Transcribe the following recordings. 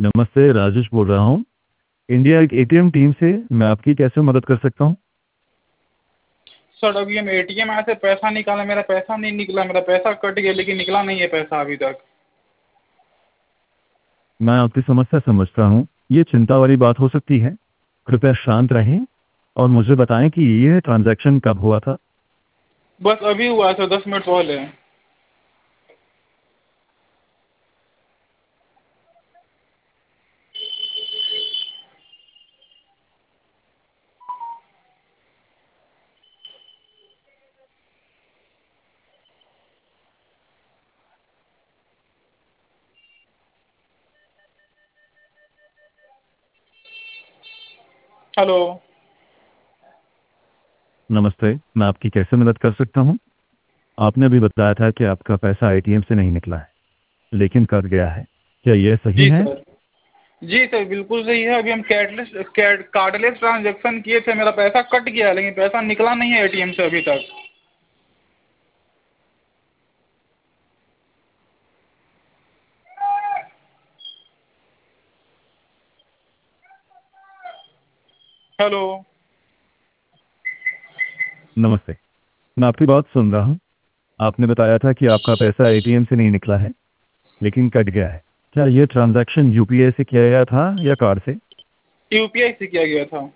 नमस्ते, राजेश बोल रहा हूँ। इंडिया एटीएम टीम से। मैं आपकी कैसे मदद कर सकता हूँ? सर अभी हम एटीएम आए थे, पैसा निकाला, मेरा पैसा नहीं निकला, मेरा पैसा कट गया लेकिन निकला नहीं है पैसा अभी तक। मैं आपकी समस्या समझता हूँ। ये चिंता वाली बात हो सकती है। कृपया शांत रहें और मुझे बताएं कि ये ट्रांजैक्शन कब हुआ था। बस अभी हुआ सर, 10 मिनट पहले। हेलो। नमस्ते, मैं आपकी कैसे मदद कर सकता हूँ? आपने अभी बताया था कि आपका पैसा एटीएम से नहीं निकला है, लेकिन कट गया है। क्या यह सही जी है? सर। जी सर, बिल्कुल सही है। अभी हम कार्डलेस ट्रांजेक्शन किए थे, मेरा पैसा कट गया लेकिन पैसा निकला नहीं है एटीएम से अभी तक। हेलो। नमस्ते, मैं आपकी बात सुन रहा हूँ। आपने बताया था कि आपका पैसा एटीएम से नहीं निकला है, लेकिन कट गया है। क्या यह ट्रांजैक्शन यूपीआई से किया गया था या कार्ड से? यूपीआई से किया गया था।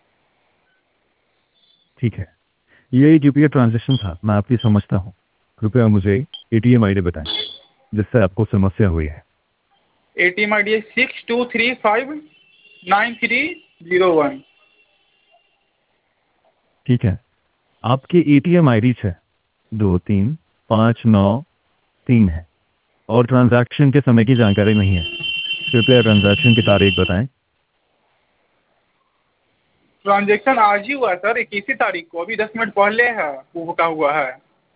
ठीक है, ये एक यूपीआई ट्रांजैक्शन था। मैं आपकी समझता हूँ। कृपया मुझे एटीएम आईडी बताएं जिससे आपको समस्या हुई है। एटीएम आई डी है 62359301। ठीक है, आपकी एटीएम आईडी 623593 है और ट्रांजैक्शन के समय की जानकारी नहीं है। कृपया ट्रांजैक्शन की तारीख बताएं। ट्रांजेक्शन आज ही हुआ है सर, 21 तारीख को, अभी 10 मिनट पहले है वो का हुआ है।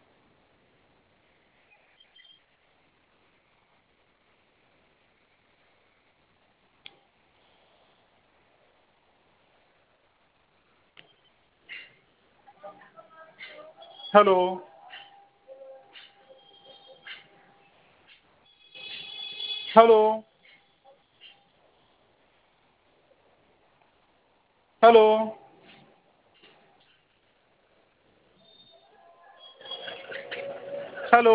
Hello. Hello. Hello. Hello.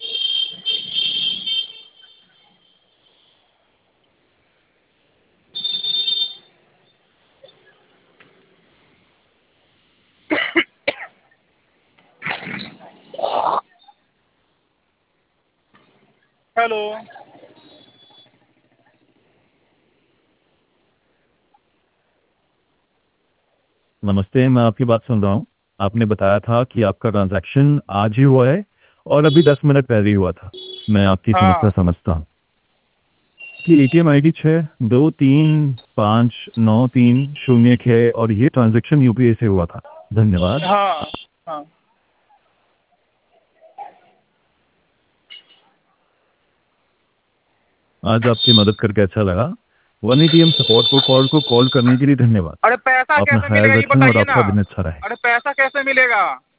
Hello. नमस्ते, मैं आपकी बात सुन रहा हूँ। आपने बताया था कि आपका ट्रांजैक्शन आज ही हुआ है और अभी 10 मिनट पहले ही हुआ था। मैं आपकी समस्या हाँ। समझता हूँ। कि एटीएम आईडी 62359306 और ये ट्रांजैक्शन यूपीआई से हुआ था। धन्यवाद। हाँ। हाँ। आज आपकी मदद करके अच्छा लगा। वन एटीएम सपोर्ट को कॉल करने के लिए धन्यवाद। अरे पैसा अपना कैसे ख्याल मिलेगा ये रखें और बताइए ना। आपका दिन अच्छा रहे। अरे पैसा कैसे मिलेगा।